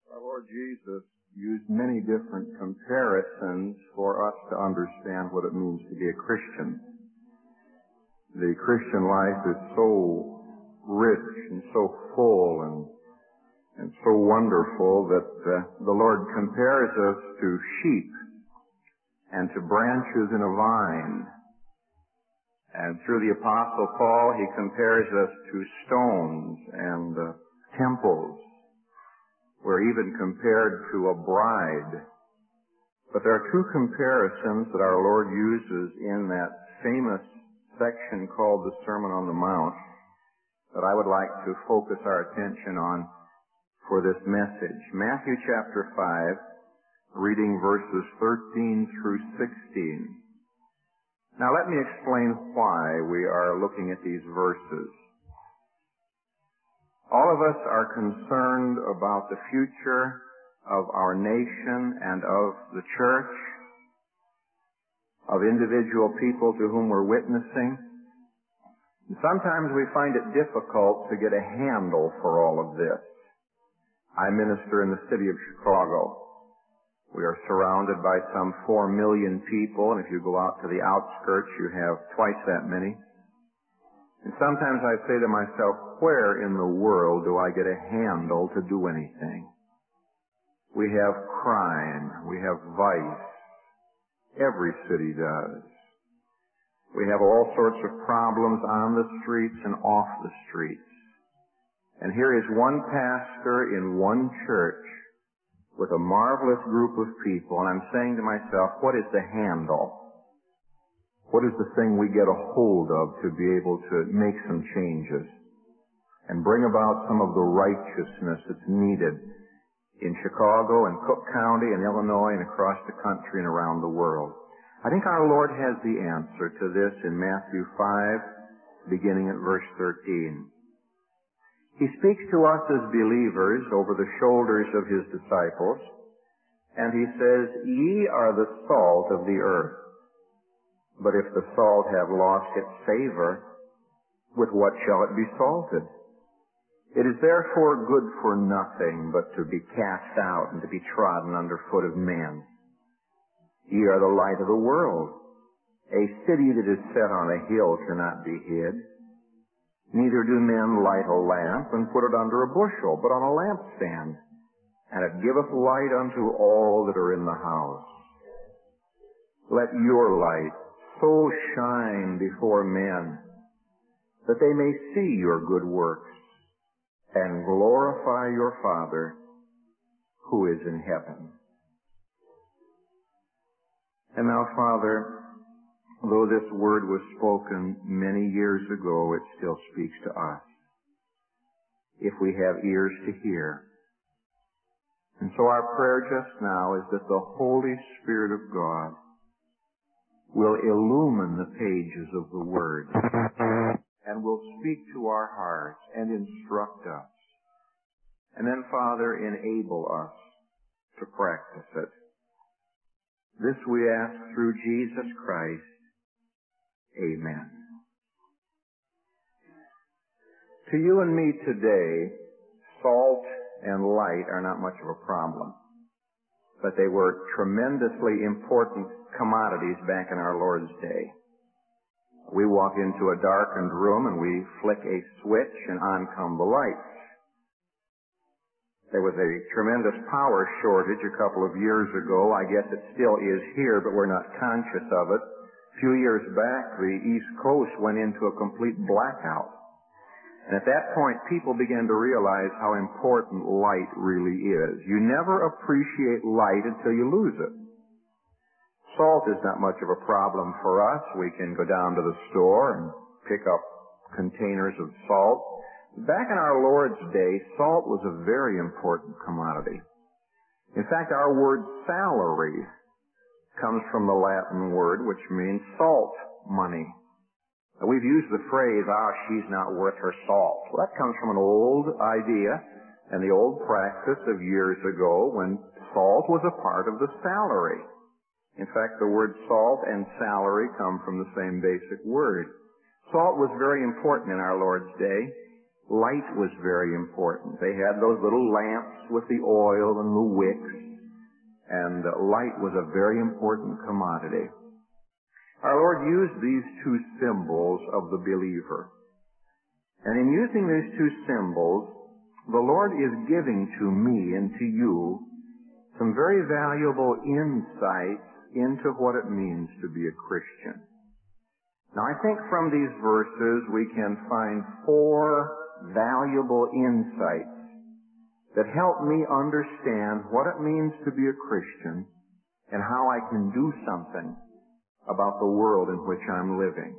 Our Lord Jesus used many different comparisons for us to understand what it means to be a Christian. The Christian life is so rich and so full and so wonderful that the Lord compares us to sheep and to branches in a vine. And through the Apostle Paul, he compares us to stones and temples. We're even compared to a bride. But there are two comparisons that our Lord uses in that famous section called the Sermon on the Mount that I would like to focus our attention on for this message. Matthew chapter 5, reading verses 13 through 16. Now let me explain why we are looking at these verses. All of us are concerned about the future of our nation and of the church, of individual people to whom we're witnessing. And sometimes we find it difficult to get a handle for all of this. I minister in the city of Chicago. We are surrounded by some 4 million people, and if you go out to the outskirts, you have twice that many. And sometimes I say to myself, where in the world do I get a handle to do anything? We have crime. We have vice. Every city does. We have all sorts of problems on the streets and off the streets. And here is one pastor in one church with a marvelous group of people, and I'm saying to myself, what is the handle? What is the thing we get a hold of to be able to make some changes and bring about some of the righteousness that's needed in Chicago and Cook County and Illinois and across the country and around the world? I think our Lord has the answer to this in Matthew 5, beginning at verse 13. He speaks to us as believers over the shoulders of his disciples, and he says, "Ye are the salt of the earth. But if the salt have lost its savor, with what shall it be salted? It is therefore good for nothing but to be cast out and to be trodden under foot of men. Ye are the light of the world. A city that is set on a hill cannot be hid. Neither do men light a lamp and put it under a bushel, but on a lampstand, and it giveth light unto all that are in the house. Let your light so shine before men that they may see your good works and glorify your Father who is in heaven." And now, Father, though this word was spoken many years ago, it still speaks to us, if we have ears to hear. And so our prayer just now is that the Holy Spirit of God will illumine the pages of the Word and will speak to our hearts and instruct us. And then, Father, enable us to practice it. This we ask through Jesus Christ. Amen. To you and me today, salt and light are not much of a problem, but they were tremendously important commodities back in our Lord's day. We walk into a darkened room and we flick a switch and on come the lights. There was a tremendous power shortage a couple of years ago. I guess it still is here, but we're not conscious of it. A few years back, the East Coast went into a complete blackout. And at that point, people began to realize how important light really is. You never appreciate light until you lose it. Salt is not much of a problem for us. We can go down to the store and pick up containers of salt. Back in our Lord's day, salt was a very important commodity. In fact, our word salary comes from the Latin word which means salt money. We've used the phrase, she's not worth her salt. Well, that comes from an old idea and the old practice of years ago when salt was a part of the salary. In fact, the word salt and salary come from the same basic word. Salt was very important in our Lord's day. light was very important. They had those little lamps with the oil and the wicks, and light was a very important commodity. Our Lord used these two symbols of the believer. And in using these two symbols, the Lord is giving to me and to you some very valuable insights into what it means to be a Christian. Now, I think from these verses we can find 4 valuable insights that help me understand what it means to be a Christian and how I can do something about the world in which I'm living.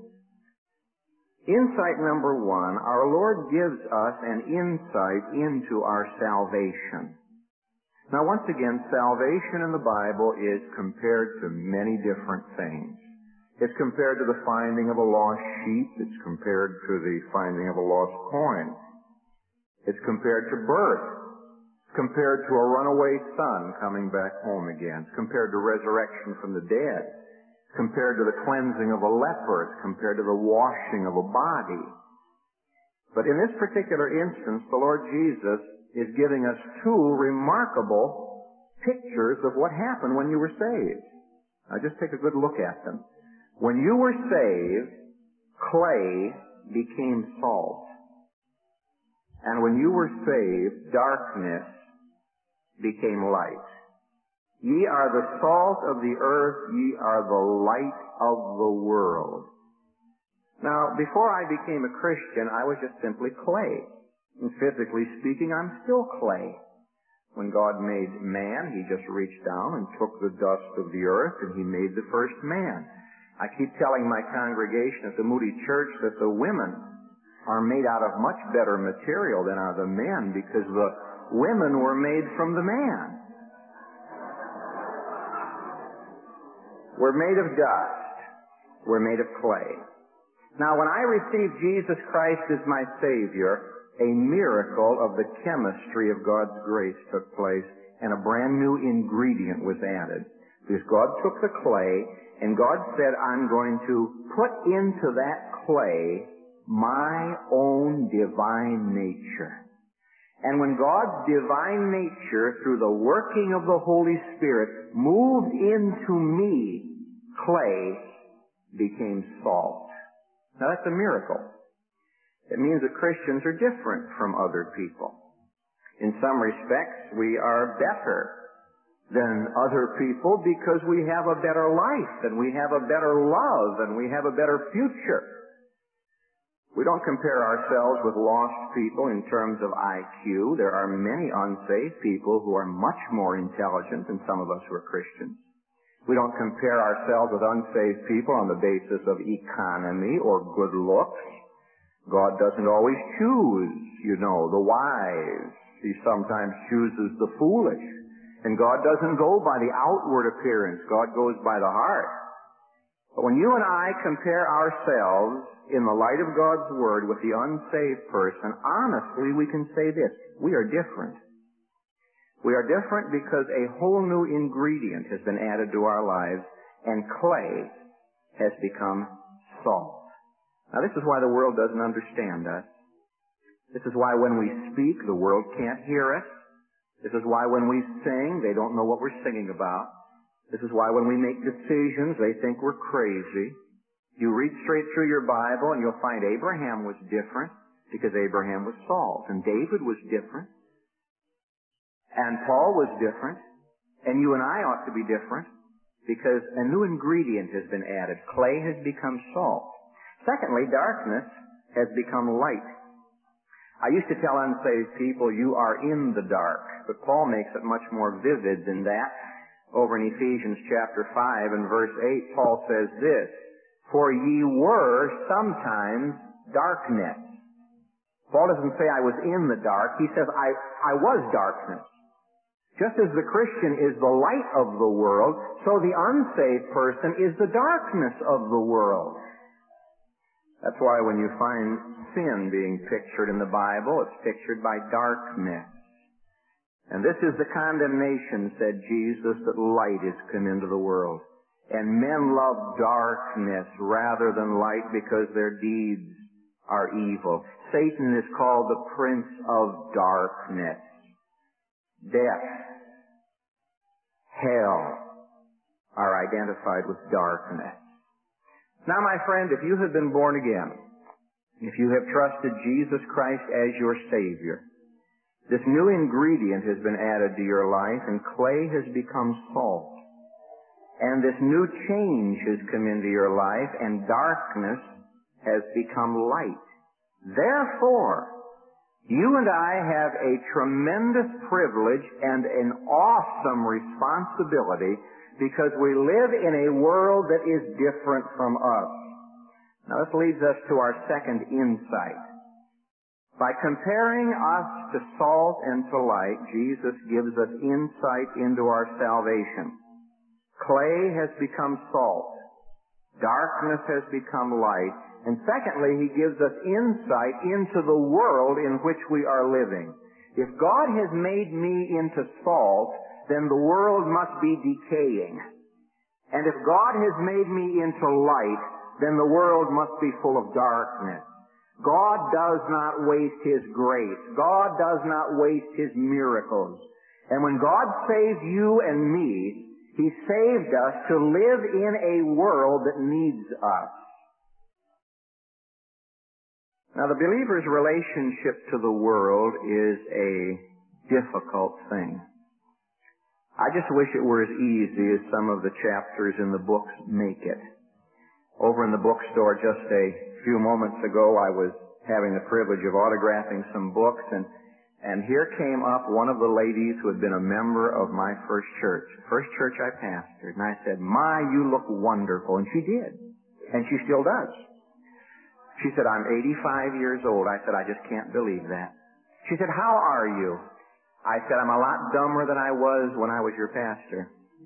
Insight number 1, our Lord gives us an insight into our salvation. Now, once again, salvation in the Bible is compared to many different things. It's compared to the finding of a lost sheep. It's compared to the finding of a lost coin. It's compared to birth. It's compared to a runaway son coming back home again. It's compared to resurrection from the dead. It's compared to the cleansing of a leper. It's compared to the washing of a body. But in this particular instance, the Lord Jesus is giving us 2 remarkable pictures of what happened when you were saved. Now just take a good look at them. When you were saved, clay became salt. And when you were saved, darkness became light. Ye are the salt of the earth, ye are the light of the world. Now, before I became a Christian, I was just simply clay. And physically speaking, I'm still clay. When God made man, He just reached down and took the dust of the earth and He made the first man. I keep telling my congregation at the Moody Church that the women are made out of much better material than are the men, because the women were made from the man. We're made of dust. We're made of clay. Now, when I received Jesus Christ as my Savior, a miracle of the chemistry of God's grace took place, and a brand new ingredient was added. Because God took the clay, and God said, I'm going to put into that clay my own divine nature. And when God's divine nature, through the working of the Holy Spirit, moved into me, clay became salt. Now that's a miracle. It means that Christians are different from other people. In some respects, we are better than other people because we have a better life, and we have a better love, and we have a better future. We don't compare ourselves with lost people in terms of IQ. There are many unsaved people who are much more intelligent than some of us who are Christians. We don't compare ourselves with unsaved people on the basis of economy or good looks. God doesn't always choose, the wise. He sometimes chooses the foolish. And God doesn't go by the outward appearance. God goes by the heart. But when you and I compare ourselves in the light of God's Word with the unsaved person, honestly, we can say this: we are different. We are different because a whole new ingredient has been added to our lives, and clay has become salt. Now, this is why the world doesn't understand us. This is why when we speak, the world can't hear us. This is why when we sing, they don't know what we're singing about. This is why when we make decisions, they think we're crazy. You read straight through your Bible, and you'll find Abraham was different because Abraham was salt, and David was different, and Paul was different, and you and I ought to be different because a new ingredient has been added. Clay has become salt. Secondly, darkness has become light. I used to tell unsaved people, you are in the dark. But Paul makes it much more vivid than that. Over in Ephesians chapter 5 and verse 8, Paul says this: For ye were sometimes darkness. Paul doesn't say I was in the dark. He says I was darkness. Just as the Christian is the light of the world, so the unsaved person is the darkness of the world. That's why when you find sin being pictured in the Bible, it's pictured by darkness. And this is the condemnation, said Jesus, that light is come into the world. And men love darkness rather than light because their deeds are evil. Satan is called the prince of darkness. Death, hell are identified with darkness. Now, my friend, if you have been born again, if you have trusted Jesus Christ as your Savior, this new ingredient has been added to your life, and clay has become salt. And this new change has come into your life, and darkness has become light. Therefore, you and I have a tremendous privilege and an awesome responsibility because we live in a world that is different from us. Now, this leads us to our second insight. By comparing us to salt and to light, Jesus gives us insight into our salvation. Clay has become salt. Darkness has become light. And secondly, he gives us insight into the world in which we are living. If God has made me into salt, then the world must be decaying. And if God has made me into light, then the world must be full of darkness. God does not waste His grace. God does not waste His miracles. And when God saved you and me, He saved us to live in a world that needs us. Now, the believer's relationship to the world is a difficult thing. I just wish it were as easy as some of the chapters in the books make it. Over in the bookstore just a few moments ago, I was having the privilege of autographing some books, and here came up one of the ladies who had been a member of my first church I pastored, and I said, "My, you look wonderful," and she did, and she still does. She said, "I'm 85 years old." I said, "I just can't believe that." She said, "How are you?" I said, "I'm a lot dumber than I was when I was your pastor."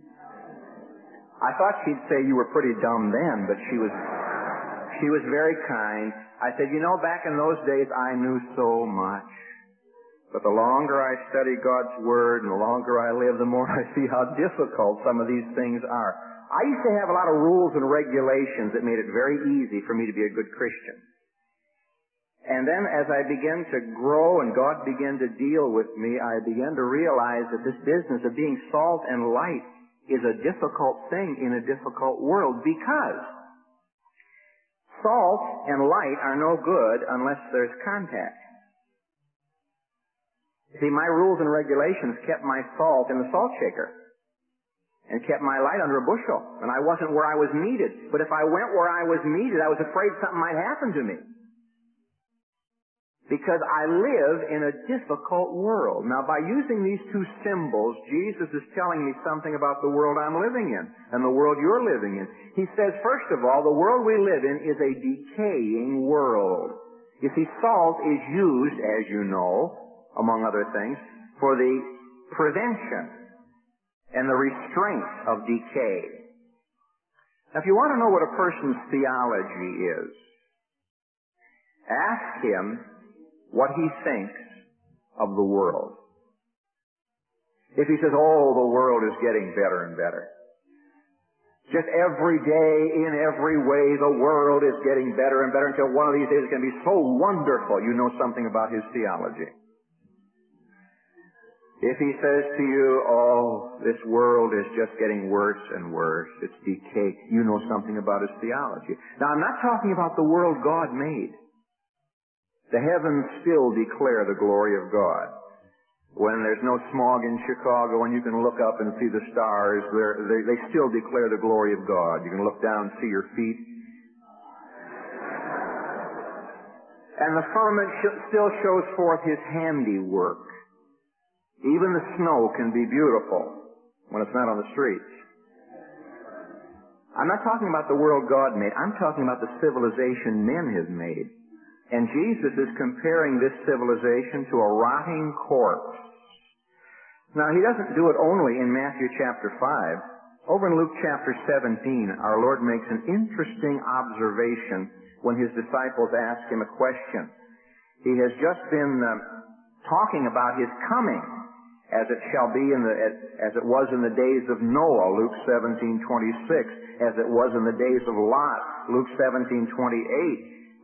I thought she'd say you were pretty dumb then, but she was very kind. I said, "You know, back in those days I knew so much. But the longer I study God's Word and the longer I live, the more I see how difficult some of these things are." I used to have a lot of rules and regulations that made it very easy for me to be a good Christian. And then as I began to grow and God began to deal with me, I began to realize that this business of being salt and light is a difficult thing in a difficult world, because salt and light are no good unless there's contact. See, my rules and regulations kept my salt in the salt shaker and kept my light under a bushel, and I wasn't where I was needed. But if I went where I was needed, I was afraid something might happen to me, because I live in a difficult world. Now, by using these two symbols, Jesus is telling me something about the world I'm living in and the world you're living in. He says, first of all, the world we live in is a decaying world. You see, salt is used, as you know, among other things, for the prevention and the restraint of decay. Now, if you want to know what a person's theology is, ask him what he thinks of the world. If he says, "Oh, the world is getting better and better. Just every day, in every way, the world is getting better and better until one of these days it's going to be so wonderful," you know something about his theology. If he says to you, "Oh, this world is just getting worse and worse, it's decay," you know something about his theology. Now, I'm not talking about the world God made. The heavens still declare the glory of God. When there's no smog in Chicago and you can look up and see the stars, they still declare the glory of God. You can look down and see your feet. And the firmament still shows forth His handiwork. Even the snow can be beautiful when it's not on the streets. I'm not talking about the world God made. I'm talking about the civilization men have made. And Jesus is comparing this civilization to a rotting corpse. Now, He doesn't do it only in Matthew chapter 5. Over in Luke chapter 17, our Lord makes an interesting observation when His disciples ask Him a question. He has just been talking about His coming, as it shall be as it was in the days of Noah, Luke 17:26, as it was in the days of Lot, Luke 17:28.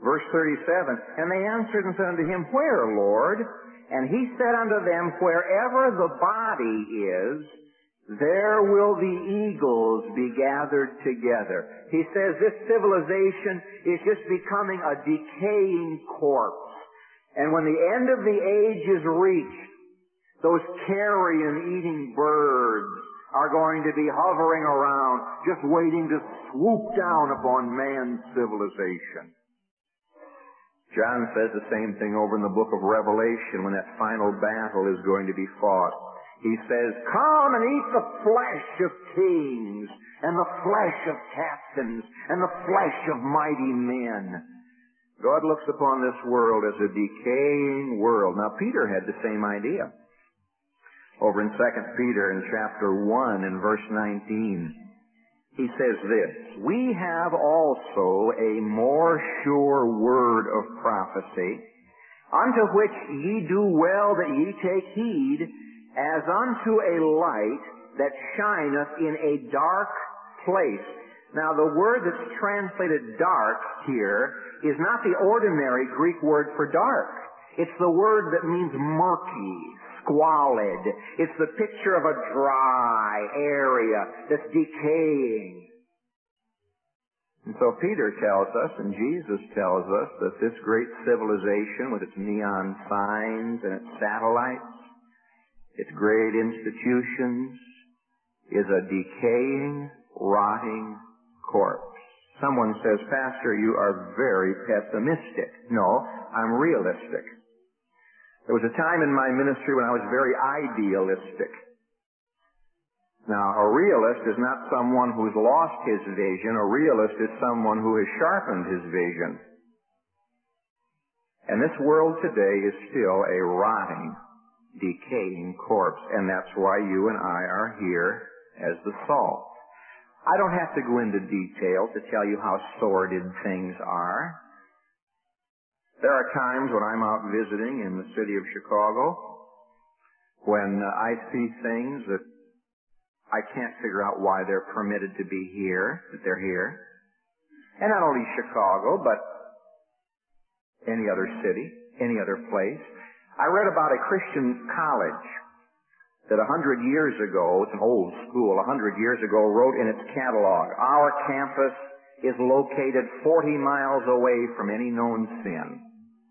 Verse 37, and they answered and said unto him, Where, Lord? And he said unto them, Wherever the body is, there will the eagles be gathered together. He says this civilization is just becoming a decaying corpse. And when the end of the age is reached, those carrion-eating birds are going to be hovering around, just waiting to swoop down upon man's civilization. John says the same thing over in the book of Revelation when that final battle is going to be fought. He says, Come and eat the flesh of kings, and the flesh of captains, and the flesh of mighty men. God looks upon this world as a decaying world. Now, Peter had the same idea. Over in 2 Peter in chapter 1 and verse 19, he says this, We have also a more sure word of prophecy, unto which ye do well that ye take heed, as unto a light that shineth in a dark place. Now the word that's translated dark here is not the ordinary Greek word for dark. It's the word that means murky, squalid. It's the picture of a dry area that's decaying. And so Peter tells us, and Jesus tells us, that this great civilization with its neon signs and its satellites, its great institutions, is a decaying, rotting corpse. Someone says, Pastor, you are very pessimistic. No, I'm realistic. There was a time in my ministry when I was very idealistic. Now, a realist is not someone who's lost his vision. A realist is someone who has sharpened his vision. And this world today is still a rotting, decaying corpse. And that's why you and I are here as the salt. I don't have to go into detail to tell you how sordid things are. There are times when I'm out visiting in the city of Chicago when I see things that I can't figure out why they're permitted to be here, that they're here. And not only Chicago, but any other city, any other place. I read about a Christian college that 100 years ago, it's an old school, 100 years ago wrote in its catalog, Our campus is located 40 miles away from any known sin.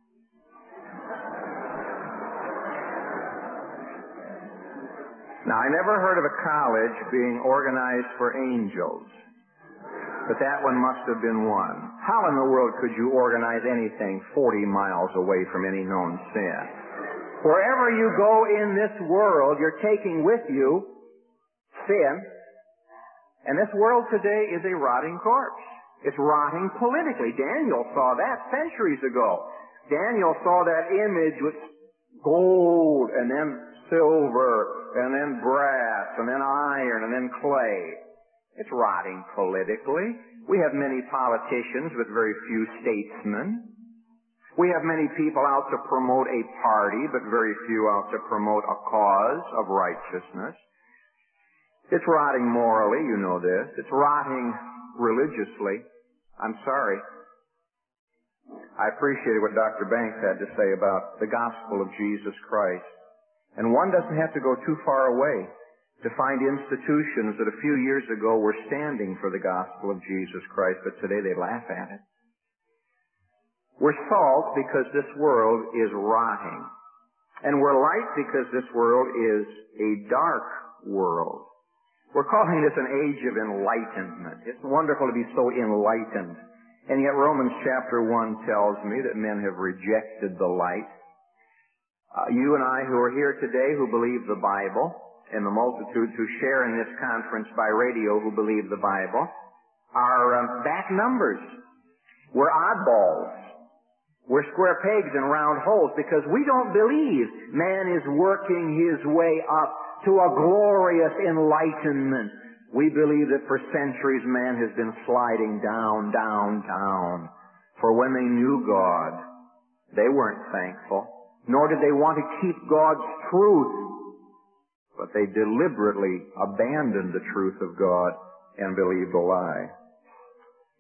Now, I never heard of a college being organized for angels, but that one must have been one. How in the world could you organize anything 40 miles away from any known sin? Wherever you go in this world, you're taking with you sin, and this world today is a rotting corpse. It's rotting politically. Daniel saw that centuries ago. Daniel saw that image with gold and then silver and then brass and then iron and then clay. It's rotting politically. We have many politicians but very few statesmen. We have many people out to promote a party but very few out to promote a cause of righteousness. It's rotting morally, you know this. It's rotting religiously. I'm sorry. I appreciated what Dr. Banks had to say about the gospel of Jesus Christ. And one doesn't have to go too far away to find institutions that a few years ago were standing for the gospel of Jesus Christ, but today they laugh at it. We're salt because this world is rotting. And we're light because this world is a dark world. We're calling this an age of enlightenment. It's wonderful to be so enlightened. And yet Romans chapter 1 tells me that men have rejected the light. You and I who are here today who believe the Bible, and the multitudes who share in this conference by radio who believe the Bible, are back numbers. We're oddballs. We're square pegs in round holes because we don't believe man is working his way up to a glorious enlightenment. We believe that for centuries man has been sliding down, down, down. For when they knew God, they weren't thankful, nor did they want to keep God's truth, but they deliberately abandoned the truth of God and believed a lie.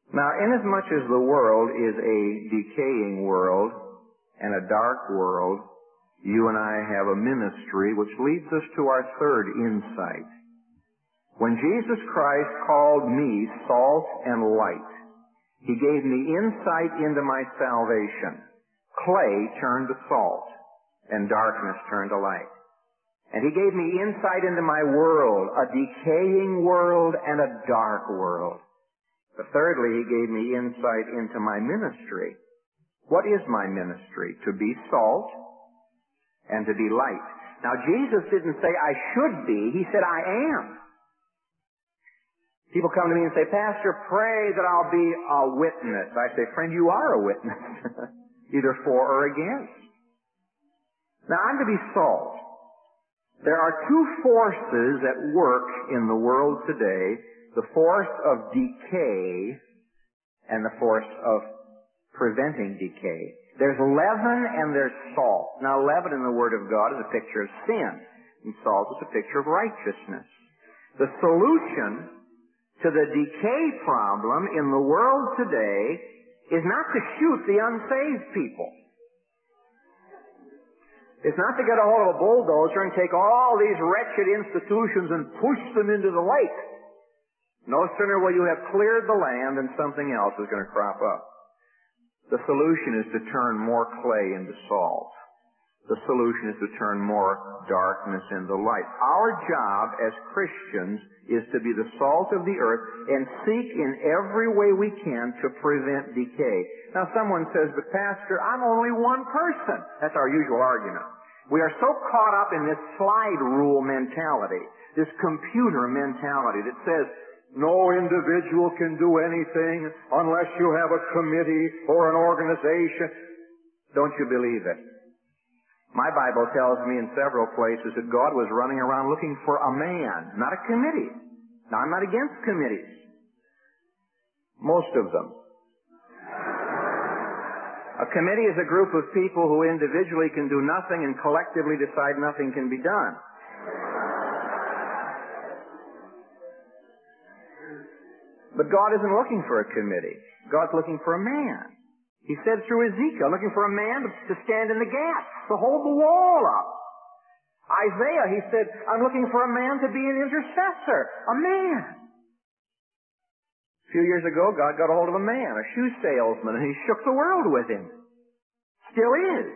Now, inasmuch as the world is a decaying world and a dark world, you and I have a ministry which leads us to our third insight. When Jesus Christ called me salt and light, He gave me insight into my salvation. Clay turned to salt, and darkness turned to light. And He gave me insight into my world, a decaying world and a dark world. But thirdly, He gave me insight into my ministry. What is my ministry? To be salt and to be light. Now, Jesus didn't say I should be. He said I am. People come to me and say, Pastor, pray that I'll be a witness. I say, friend, you are a witness, either for or against. Now, I'm to be salt. There are two forces at work in the world today, the force of decay and the force of preventing decay. There's leaven and there's salt. Now, leaven in the Word of God is a picture of sin, and salt is a picture of righteousness. The solution to the decay problem in the world today is not to shoot the unsaved people. It's not to get a hold of a bulldozer and take all these wretched institutions and push them into the lake. No sooner will you have cleared the land than something else is going to crop up. The solution is to turn more clay into salt. The solution is to turn more darkness into light. Our job as Christians is to be the salt of the earth and seek in every way we can to prevent decay. Now someone says, but Pastor, I'm only one person. That's our usual argument. We are so caught up in this slide rule mentality, this computer mentality that says, no individual can do anything unless you have a committee or an organization. Don't you believe it? My Bible tells me in several places that God was running around looking for a man, not a committee. Now, I'm not against committees. Most of them. A committee is a group of people who individually can do nothing and collectively decide nothing can be done. But God isn't looking for a committee. God's looking for a man. He said through Ezekiel, looking for a man to stand in the gap, to hold the wall up. Isaiah, he said, I'm looking for a man to be an intercessor, a man. A few years ago, God got a hold of a man, a shoe salesman, and he shook the world with him. Still is.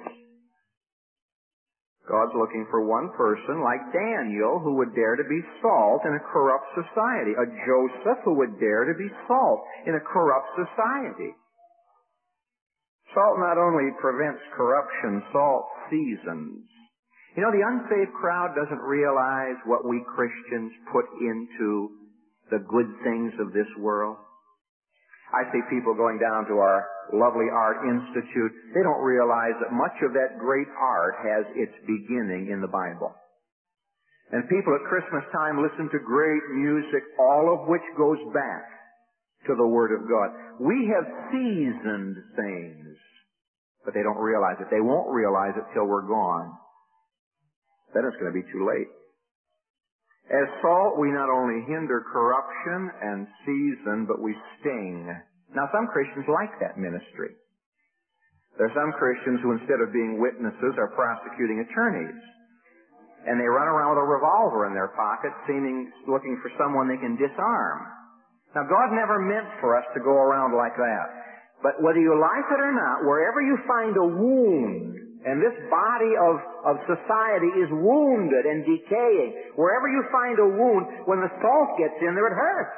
God's looking for one person like Daniel who would dare to be salt in a corrupt society, a Joseph who would dare to be salt in a corrupt society. Salt not only prevents corruption, salt seasons. You know, the unsaved crowd doesn't realize what we Christians put into the good things of this world. I see people going down to our lovely art institute. They don't realize that much of that great art has its beginning in the Bible. And people at Christmas time listen to great music, all of which goes back to the Word of God. We have seasoned things, but they don't realize it. They won't realize it till we're gone. Then it's going to be too late. As salt, we not only hinder corruption and season, but we sting. Now, some Christians like that ministry. There are some Christians who, instead of being witnesses, are prosecuting attorneys. And they run around with a revolver in their pocket, looking for someone they can disarm. Now, God never meant for us to go around like that. But whether you like it or not, wherever you find a wound, and this body of society is wounded and decaying. Wherever you find a wound, when the salt gets in there, it hurts.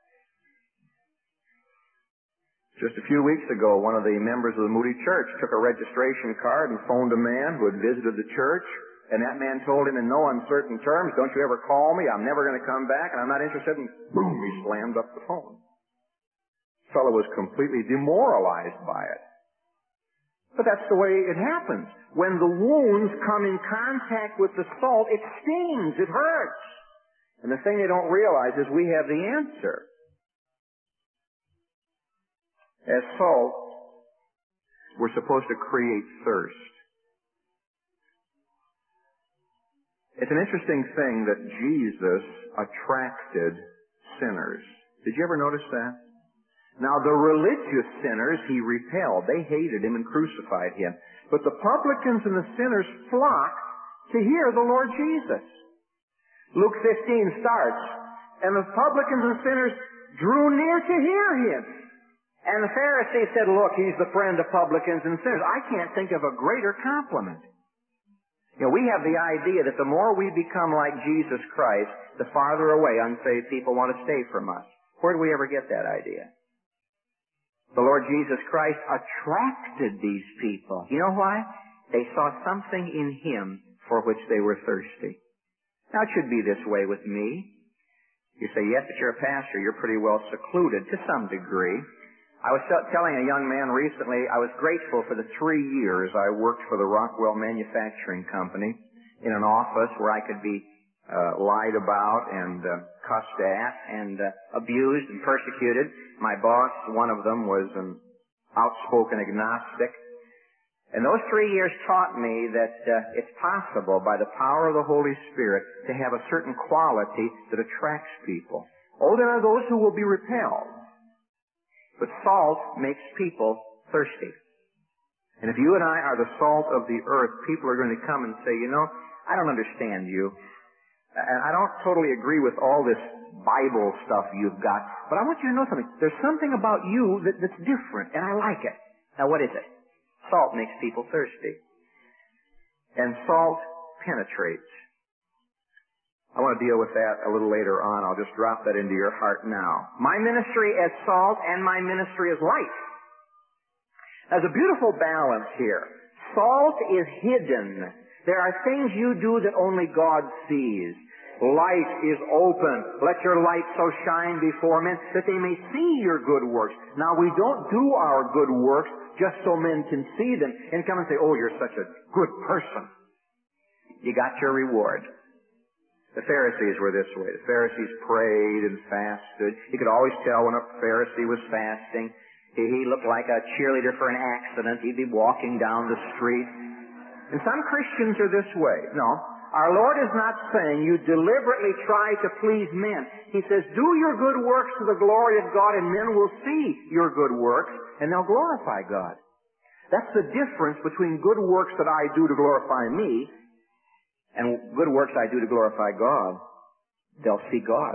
Just a few weeks ago, one of the members of the Moody Church took a registration card and phoned a man who had visited the church, and that man told him in no uncertain terms, don't you ever call me, I'm never going to come back, and I'm not interested, and boom, he slammed up the phone. The fellow was completely demoralized by it. But that's the way it happens. When the wounds come in contact with the salt, it stings, it hurts. And the thing they don't realize is we have the answer. As salt, we're supposed to create thirst. It's an interesting thing that Jesus attracted sinners. Did you ever notice that? Now the religious sinners he repelled. They hated him and crucified him. But the publicans and the sinners flocked to hear the Lord Jesus. Luke 15 starts, and the publicans and sinners drew near to hear him. And the Pharisees said, look, he's the friend of publicans and sinners. I can't think of a greater compliment. You know, we have the idea that the more we become like Jesus Christ, the farther away unsaved people want to stay from us. Where do we ever get that idea? The Lord Jesus Christ attracted these people. You know why? They saw something in him for which they were thirsty. Now, it should be this way with me. You say, yes, but you're a pastor. You're pretty well secluded to some degree. I was telling a young man recently, I was grateful for the 3 years I worked for the Rockwell Manufacturing Company in an office where I could be lied about and cussed at and abused and persecuted. My boss, one of them, was an outspoken agnostic. And those 3 years taught me that it's possible by the power of the Holy Spirit to have a certain quality that attracts people. Oh, there are those who will be repelled. But salt makes people thirsty. And if you and I are the salt of the earth, people are going to come and say, you know, I don't understand you. And I don't totally agree with all this Bible stuff you've got. But I want you to know something. There's something about you that's different, and I like it. Now, what is it? Salt makes people thirsty. And salt penetrates. I want to deal with that a little later on. I'll just drop that into your heart now. My ministry as salt and my ministry as light. There's a beautiful balance here. Salt is hidden. There are things you do that only God sees. Light is open. Let your light so shine before men that they may see your good works. Now, we don't do our good works just so men can see them and come and say, oh, you're such a good person. You got your reward. The Pharisees were this way. The Pharisees prayed and fasted. You could always tell when a Pharisee was fasting. He looked like a cheerleader for an accident. He'd be walking down the street. And some Christians are this way. No, our Lord is not saying you deliberately try to please men. He says, do your good works to the glory of God, and men will see your good works, and they'll glorify God. That's the difference between good works that I do to glorify me and good works I do to glorify God. They'll see God.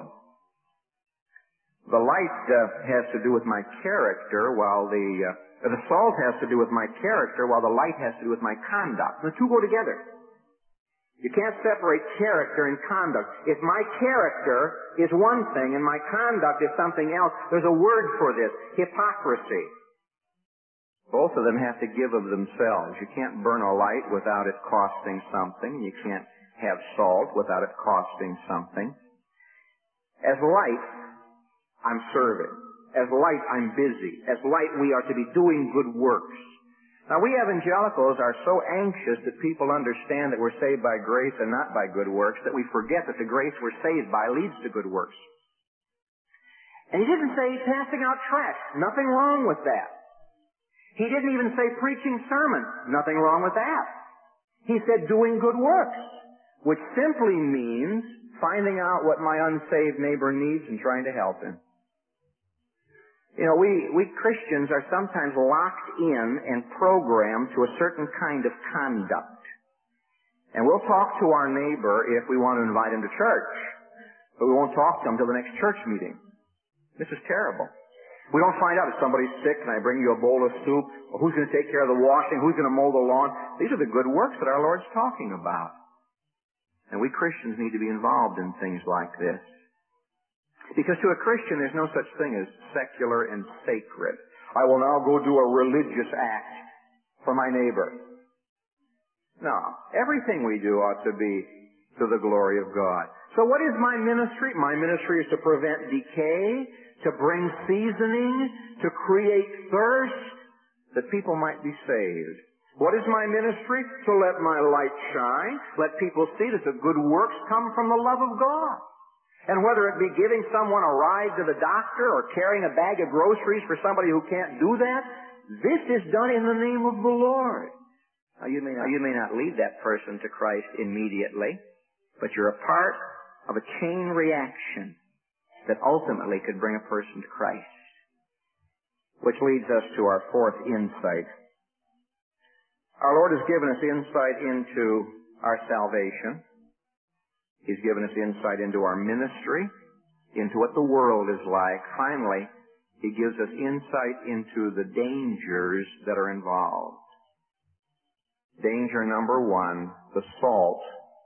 The light has to do with my character, while the salt has to do with my character, while the light has to do with my conduct. The two go together. You can't separate character and conduct. If my character is one thing and my conduct is something else, there's a word for this: hypocrisy. Both of them have to give of themselves. You can't burn a light without it costing something. You can't have salt without it costing something. As light, I'm serving. As light, I'm busy. As light, we are to be doing good works. Now, we evangelicals are so anxious that people understand that we're saved by grace and not by good works that we forget that the grace we're saved by leads to good works. And he didn't say passing out tracts. Nothing wrong with that. He didn't even say preaching sermons. Nothing wrong with that. He said doing good works, which simply means finding out what my unsaved neighbor needs and trying to help him. You know, we Christians are sometimes locked in and programmed to a certain kind of conduct. And we'll talk to our neighbor if we want to invite him to church, but we won't talk to him until the next church meeting. This is terrible. We don't find out if somebody's sick and I bring you a bowl of soup, or who's going to take care of the washing, who's going to mow the lawn. These are the good works that our Lord's talking about. And we Christians need to be involved in things like this. Because to a Christian, there's no such thing as secular and sacred. I will now go do a religious act for my neighbor. No, everything we do ought to be to the glory of God. So what is my ministry? My ministry is to prevent decay, to bring seasoning, to create thirst, that people might be saved. What is my ministry? To let my light shine, let people see that the good works come from the love of God. And whether it be giving someone a ride to the doctor or carrying a bag of groceries for somebody who can't do that, this is done in the name of the Lord. Now, you may not lead that person to Christ immediately, but you're a part of a chain reaction that ultimately could bring a person to Christ. which leads us to our fourth insight. Our Lord has given us insight into our salvation. He's given us insight into our ministry, into what the world is like. Finally, He gives us insight into the dangers that are involved. Danger number one, the salt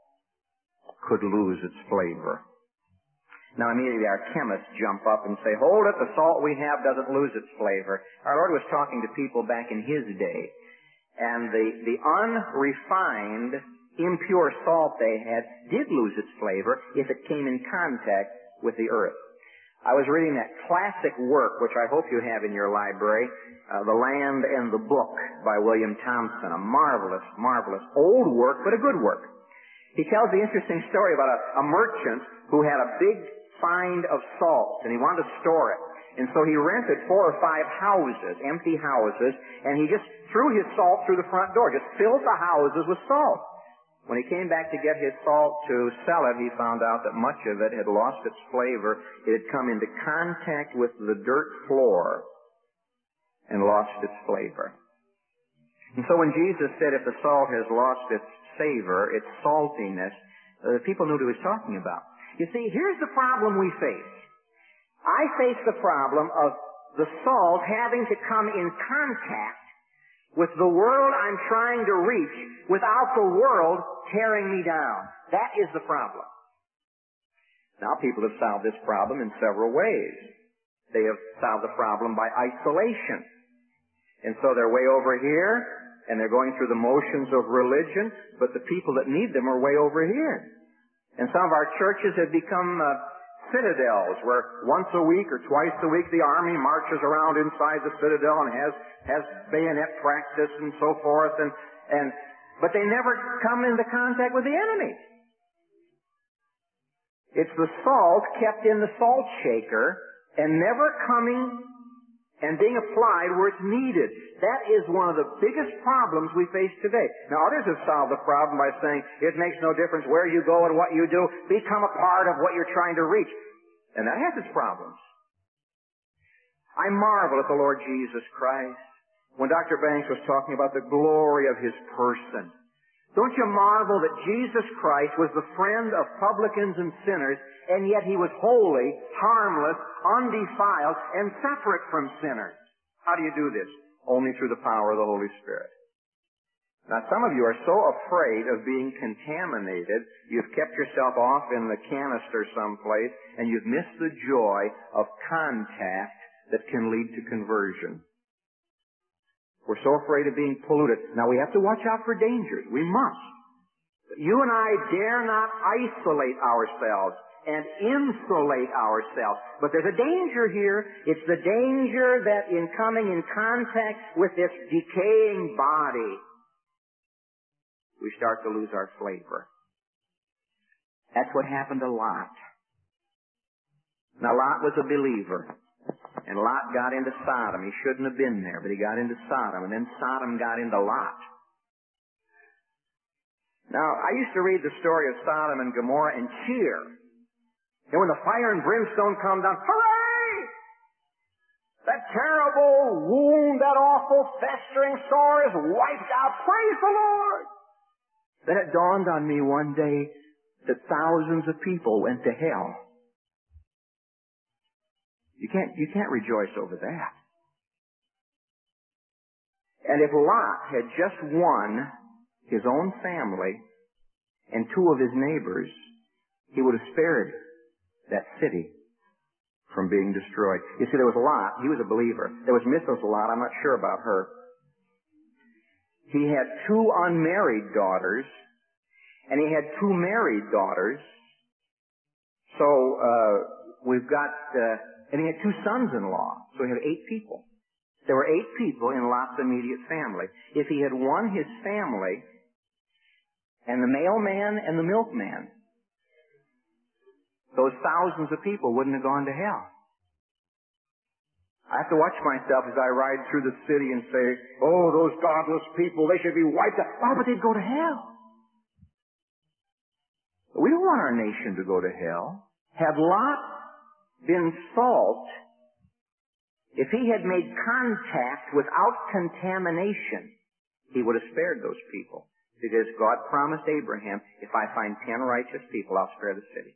could lose its flavor. Now immediately our chemists jump up and say, hold it, the salt we have doesn't lose its flavor. Our Lord was talking to people back in His day, and the unrefined, impure salt they had did lose its flavor if it came in contact with the earth. I was reading that classic work, which I hope you have in your library, The Land and the Book by William Thompson. A marvelous, marvelous old work, but a good work. He tells the interesting story about a merchant who had a big find of salt, and he wanted to store it. And so he rented 4 or 5 houses, empty houses, and he just threw his salt through the front door, just filled the houses with salt. When he came back to get his salt to sell it, he found out that much of it had lost its flavor. It had come into contact with the dirt floor and lost its flavor. And so when Jesus said if the salt has lost its savor, its saltiness, the people knew what he was talking about. You see, here's the problem we face. I face the problem of the salt having to come in contact with the world I'm trying to reach without the world tearing me down. That is the problem. Now, people have solved this problem in several ways. They have solved the problem by isolation. And so they're way over here, and they're going through the motions of religion, but the people that need them are way over here. And some of our churches have become citadels where once a week or twice a week the army marches around inside the citadel and has bayonet practice and so forth, but they never come into contact with the enemy. It's the salt kept in the salt shaker and never coming and being applied where it's needed. That is one of the biggest problems we face today. Now, others have solved the problem by saying it makes no difference where you go and what you do. Become a part of what you're trying to reach. And that has its problems. I marvel at the Lord Jesus Christ. When Dr. Banks was talking about the glory of His person, don't you marvel that Jesus Christ was the friend of publicans and sinners, and yet He was holy, harmless, undefiled, and separate from sinners? How do you do this? Only through the power of the Holy Spirit. Now, some of you are so afraid of being contaminated, you've kept yourself off in the canister someplace, and you've missed the joy of contact that can lead to conversion. We're so afraid of being polluted. Now, we have to watch out for dangers. We must. You and I dare not isolate ourselves and insulate ourselves. But there's a danger here. It's the danger that in coming in contact with this decaying body, we start to lose our flavor. That's what happened to Lot. Now, Lot was a believer. And Lot got into Sodom. He shouldn't have been there, but he got into Sodom. And then Sodom got into Lot. Now, I used to read the story of Sodom and Gomorrah and cheer. And when the fire and brimstone come down, hooray! That terrible wound, that awful festering sore is wiped out. Praise the Lord! Then it dawned on me one day that thousands of people went to hell. You can't rejoice over that. And if Lot had just won his own family and 2 of his neighbors, he would have spared that city from being destroyed. You see, there was Lot. He was a believer. There was Mrs. Lot. I'm not sure about her. He had 2 unmarried daughters, and he had 2 married daughters. So we've got, and he had 2 sons-in-law. So he had 8 people. There were 8 people in Lot's immediate family. If he had won his family, and the mailman and the milkman, those thousands of people wouldn't have gone to hell. I have to watch myself as I ride through the city and say, oh, those godless people, they should be wiped out. Oh, but they'd go to hell. We don't want our nation to go to hell. Had Lot been salt, If he had made contact without contamination, he would have spared those people. Because God promised Abraham, if I find 10 righteous people, I'll spare the city.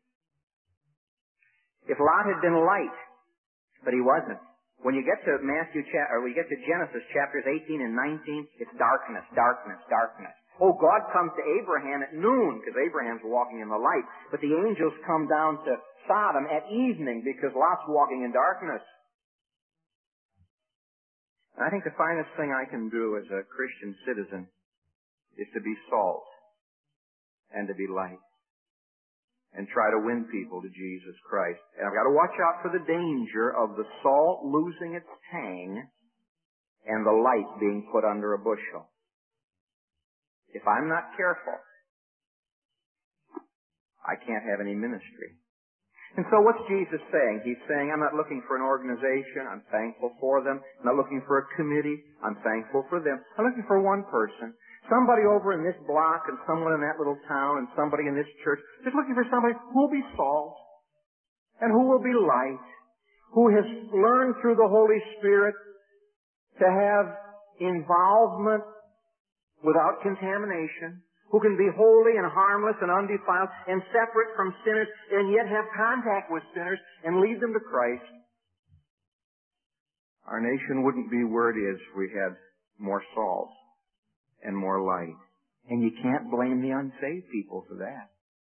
If Lot had been light, but he wasn't. When you get to Genesis chapters 18 and 19, it's darkness, darkness, darkness. Oh, God comes to Abraham at noon, because Abraham's walking in the light. But the angels come down to Sodom at evening, because Lot's walking in darkness. And I think the finest thing I can do as a Christian citizen is to be salt and to be light and try to win people to Jesus Christ. And I've got to watch out for the danger of the salt losing its tang and the light being put under a bushel. If I'm not careful, I can't have any ministry. And so what's Jesus saying? He's saying, I'm not looking for an organization. I'm thankful for them. I'm not looking for a committee. I'm thankful for them. I'm looking for one person. Somebody over in this block and someone in that little town and somebody in this church. Just looking for somebody who will be salt and who will be light, who has learned through the Holy Spirit to have involvement without contamination, who can be holy and harmless and undefiled and separate from sinners and yet have contact with sinners and lead them to Christ. Our nation wouldn't be where it is if we had more salt and more light. And you can't blame the unsaved people for that.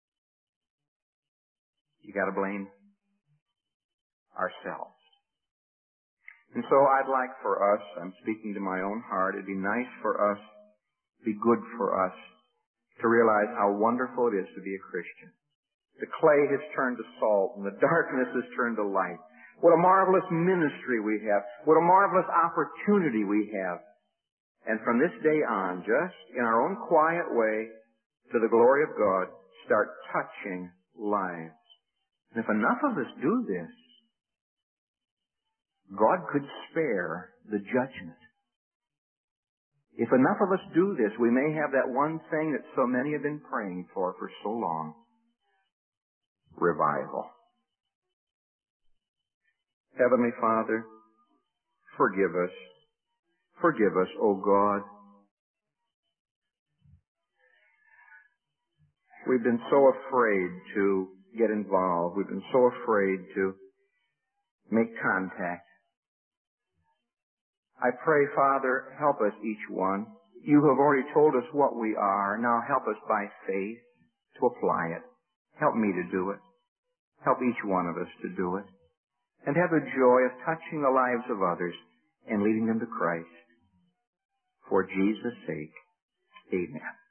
You gotta blame ourselves. And so I'd like for us, I'm speaking to my own heart, it'd be nice for us, be good for us, to realize how wonderful it is to be a Christian. The clay has turned to salt and the darkness has turned to light. What a marvelous ministry we have. What a marvelous opportunity we have. And from this day on, just in our own quiet way, to the glory of God, start touching lives. And if enough of us do this, God could spare the judgment. If enough of us do this, we may have that one thing that so many have been praying for so long. Revival. Heavenly Father, forgive us. Forgive us, O God. We've been so afraid to get involved. We've been so afraid to make contact. I pray, Father, help us each one. You have already told us what we are. Now help us by faith to apply it. Help me to do it. Help each one of us to do it. And have the joy of touching the lives of others and leading them to Christ. For Jesus' sake, amen.